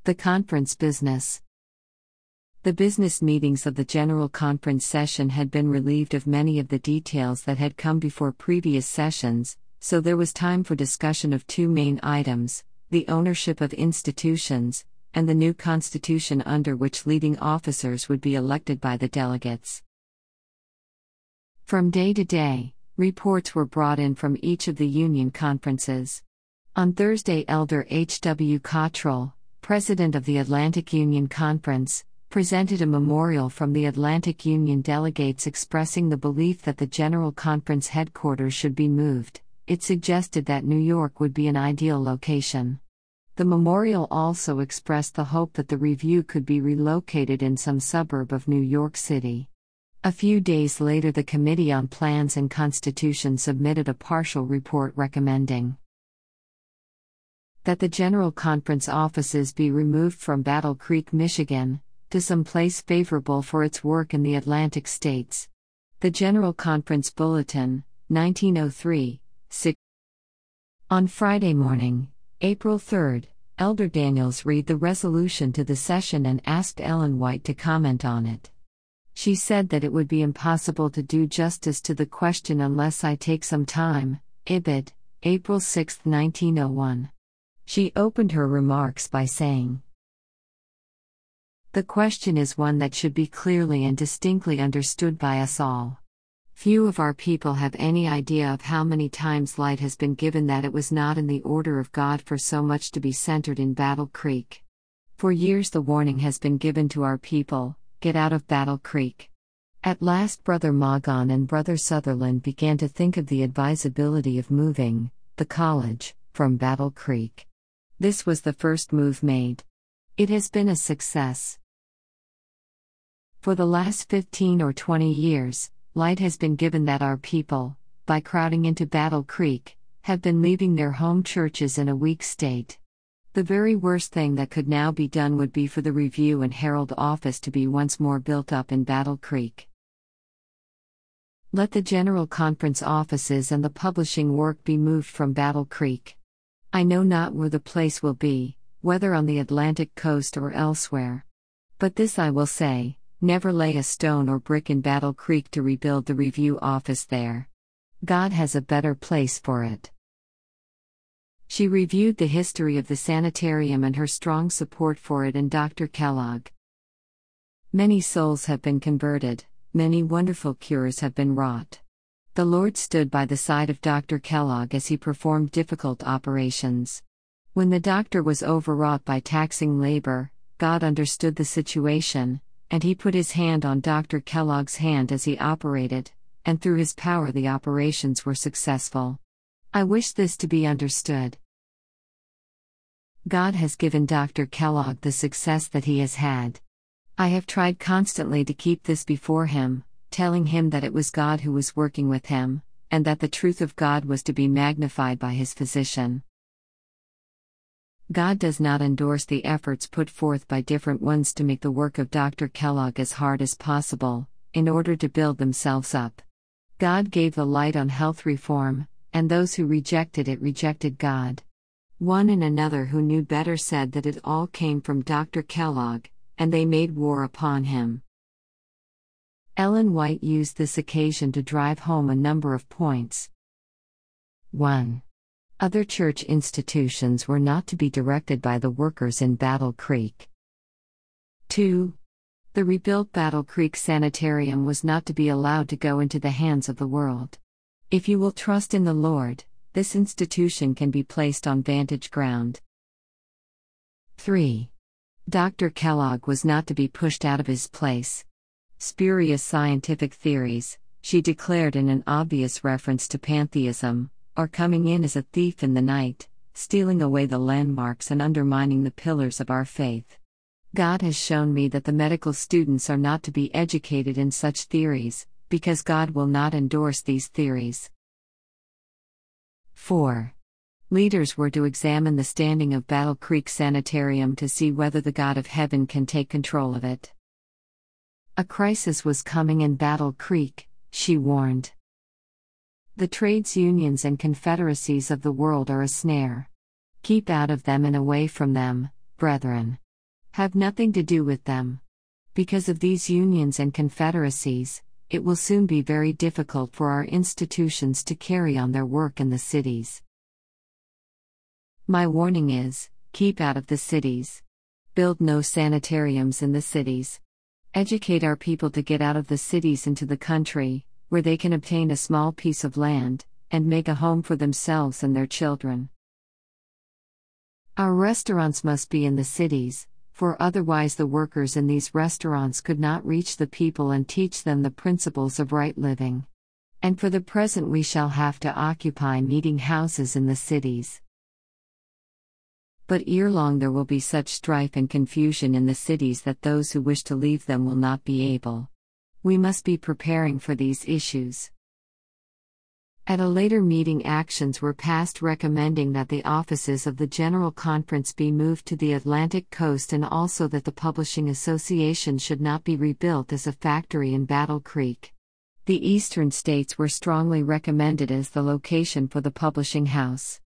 The conference business. The business meetings of the General Conference session had been relieved of many of the details that had come before previous sessions, so there was time for discussion of two main items: the ownership of institutions, and the new constitution under which leading officers would be elected by the delegates. From day to day, reports were brought in from each of the union conferences. On Thursday, Elder H.W. Cottrell, president of the Atlantic Union Conference, presented a memorial from the Atlantic Union delegates expressing the belief that the General Conference headquarters should be moved. It suggested that New York would be an ideal location. The memorial also expressed the hope that the review could be relocated in some suburb of New York City. A few days later, the Committee on Plans and Constitution submitted a partial report recommending that the General Conference offices be removed from Battle Creek, Michigan, to some place favorable for its work in the Atlantic states. The General Conference Bulletin, 1903, 6. On Friday morning, April 3, Elder Daniels read the resolution to the session and asked Ellen White to comment on it. She said that it would be impossible to do justice to the question unless I take some time. Ibid, April 6, 1901. She opened her remarks by saying, "The question is one that should be clearly and distinctly understood by us all. Few of our people have any idea of how many times light has been given that it was not in the order of God for so much to be centered in Battle Creek. For years the warning has been given to our people, get out of Battle Creek. At last Brother Magon and Brother Sutherland began to think of the advisability of moving the college from Battle Creek. This was the first move made. It has been a success. For the last 15 or 20 years, light has been given that our people, by crowding into Battle Creek, have been leaving their home churches in a weak state. The very worst thing that could now be done would be for the Review and Herald office to be once more built up in Battle Creek. Let the General Conference offices and the publishing work be moved from Battle Creek. I know not where the place will be, whether on the Atlantic coast or elsewhere. But this I will say, never lay a stone or brick in Battle Creek to rebuild the Review office there. God has a better place for it." She reviewed the history of the sanitarium and her strong support for it and Dr. Kellogg. Many souls have been converted, many wonderful cures have been wrought. The Lord stood by the side of Dr. Kellogg as he performed difficult operations. When the doctor was overwrought by taxing labor, God understood the situation, and he put his hand on Dr. Kellogg's hand as he operated, and through his power the operations were successful. I wish this to be understood. God has given Dr. Kellogg the success that he has had. I have tried constantly to keep this before him, telling him that it was God who was working with him, and that the truth of God was to be magnified by his physician. God does not endorse the efforts put forth by different ones to make the work of Dr. Kellogg as hard as possible, in order to build themselves up. God gave the light on health reform, and those who rejected it rejected God. One and another who knew better said that it all came from Dr. Kellogg, and they made war upon him. Ellen White used this occasion to drive home a number of points. 1. Other church institutions were not to be directed by the workers in Battle Creek. 2. The rebuilt Battle Creek Sanitarium was not to be allowed to go into the hands of the world. If you will trust in the Lord, this institution can be placed on vantage ground. 3. Dr. Kellogg was not to be pushed out of his place. Spurious scientific theories, she declared in an obvious reference to pantheism, are coming in as a thief in the night, stealing away the landmarks and undermining the pillars of our faith. God has shown me that the medical students are not to be educated in such theories, because God will not endorse these theories. 4. Leaders were to examine the standing of Battle Creek Sanitarium to see whether the God of heaven can take control of it. A crisis was coming in Battle Creek, she warned. The trades unions and confederacies of the world are a snare. Keep out of them and away from them, brethren. Have nothing to do with them. Because of these unions and confederacies, it will soon be very difficult for our institutions to carry on their work in the cities. My warning is, keep out of the cities. Build no sanitariums in the cities. Educate our people to get out of the cities into the country, where they can obtain a small piece of land, and make a home for themselves and their children. Our restaurants must be in the cities, for otherwise the workers in these restaurants could not reach the people and teach them the principles of right living. And for the present we shall have to occupy meeting houses in the cities. But ere long there will be such strife and confusion in the cities that those who wish to leave them will not be able. We must be preparing for these issues. At a later meeting, actions were passed recommending that the offices of the General Conference be moved to the Atlantic coast and also that the Publishing Association should not be rebuilt as a factory in Battle Creek. The eastern states were strongly recommended as the location for the publishing house.